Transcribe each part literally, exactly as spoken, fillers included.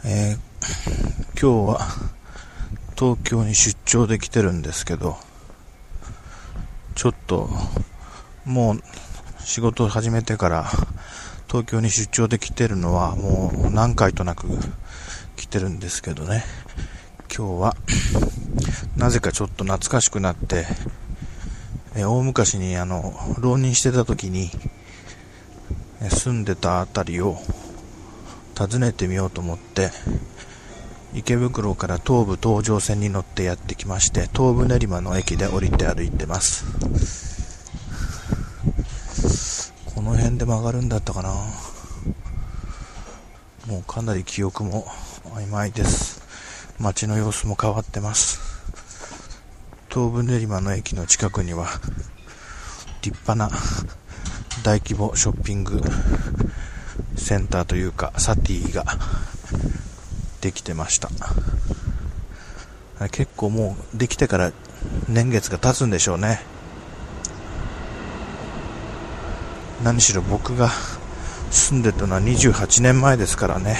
えー、今日は東京に出張で来てるんですけど、ちょっともう仕事を始めてから東京に出張で来てるのはもう何回となく来てるんですけどね、今日はなぜかちょっと懐かしくなって、えー、大昔にあの浪人してた時に住んでたあたりを訪ねてみようと思って池袋から東武東上線に乗ってやってきまして、東武練馬の駅で降りて歩いてます。この辺で曲がるんだったかな。もうかなり記憶も曖昧です。街の様子も変わってます。東武練馬の駅の近くには立派な大規模ショッピングセンターというかサティができてました。結構もうできてから年月が経つんでしょうね。何しろ僕が住んでたのはにじゅうはちねんまえですからね。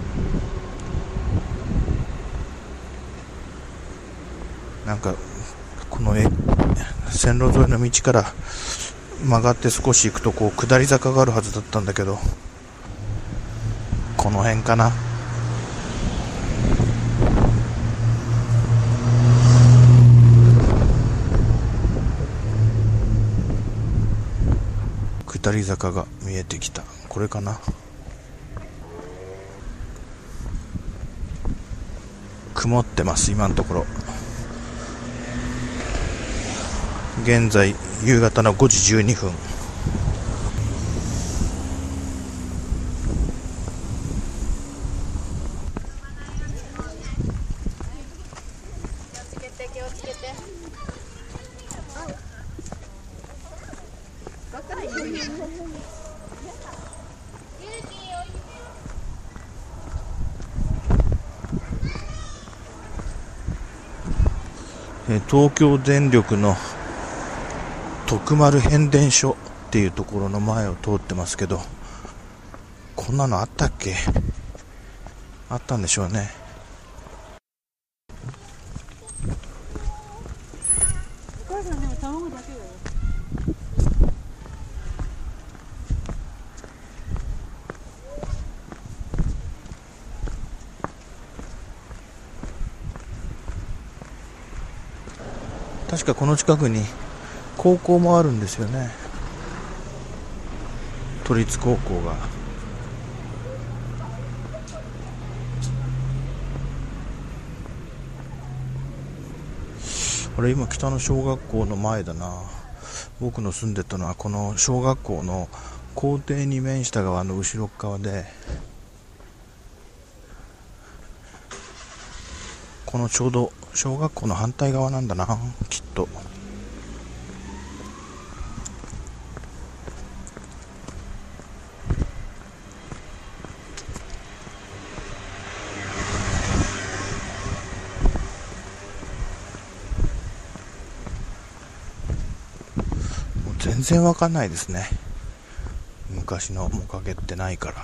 なんかこの線路沿いの道から曲がって少し行くとこう下り坂があるはずだったんだけど、この辺かな。下り坂が見えてきた。これかな。曇ってます今のところ。現在夕方のごじじゅうにふん。東京電力の徳丸変電所っていうところの前を通ってますけど、こんなのあったっけ？あったんでしょうね。お母さんでも卵だけだよ。確かこの近くに高校もあるんですよね。都立高校が。あれ今北の小学校の前だな。僕の住んでたのはこの小学校の校庭に面した側の後ろ側で、このちょうど小学校の反対側なんだな、きっと。もう全然わかんないですね。昔の面影ってないから。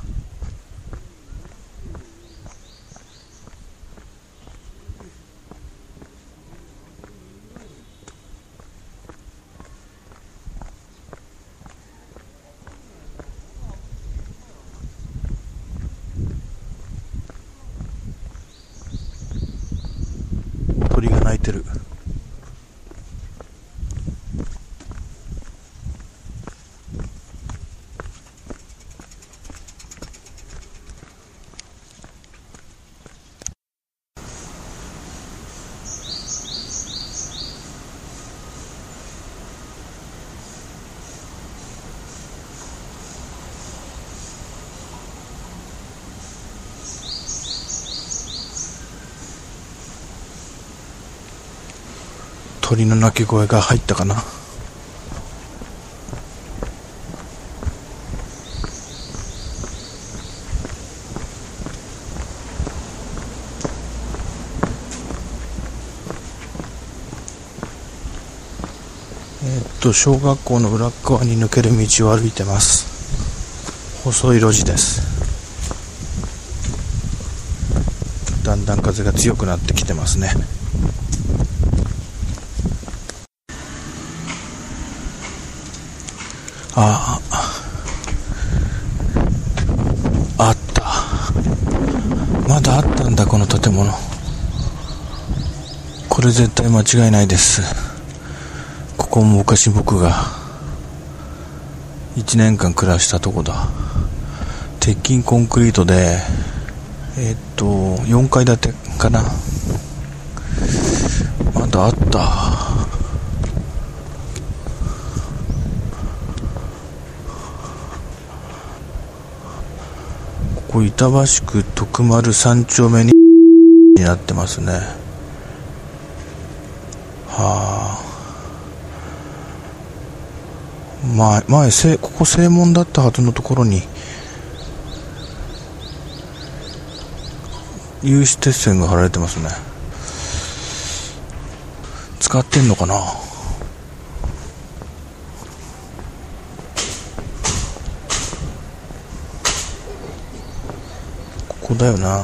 鳥が鳴いてる。鳥の鳴き声が入ったかな。えー、っと小学校の裏側に抜ける道を歩いてます。細い路地です。 だんだん風が強くなってきてますね。ああ、あった。まだあったんだ、この建物。これ絶対間違いないです。ここも昔僕がいちねんかん暮らしたとこだ。鉄筋コンクリートで、えー、っとよんかい建てかな。まだあった。ここ板橋区徳丸三丁目にになってますね。はあ、前前せここ正門だったはずのところに有刺鉄線が張られてますね。使ってんのかな。ここだよな。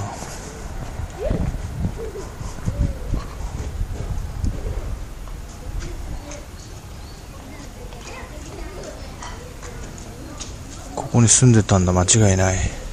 ここに住んでたんだ、間違いない。